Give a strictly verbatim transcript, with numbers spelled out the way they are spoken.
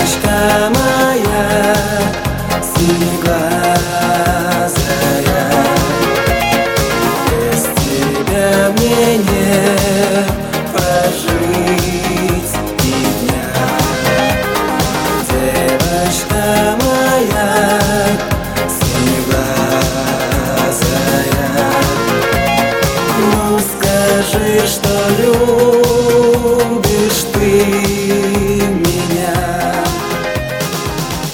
девочка моя, синеглазая, без тебя мне не прожить и дня. Девочка моя, синеглазая, ну скажи, что любишь ты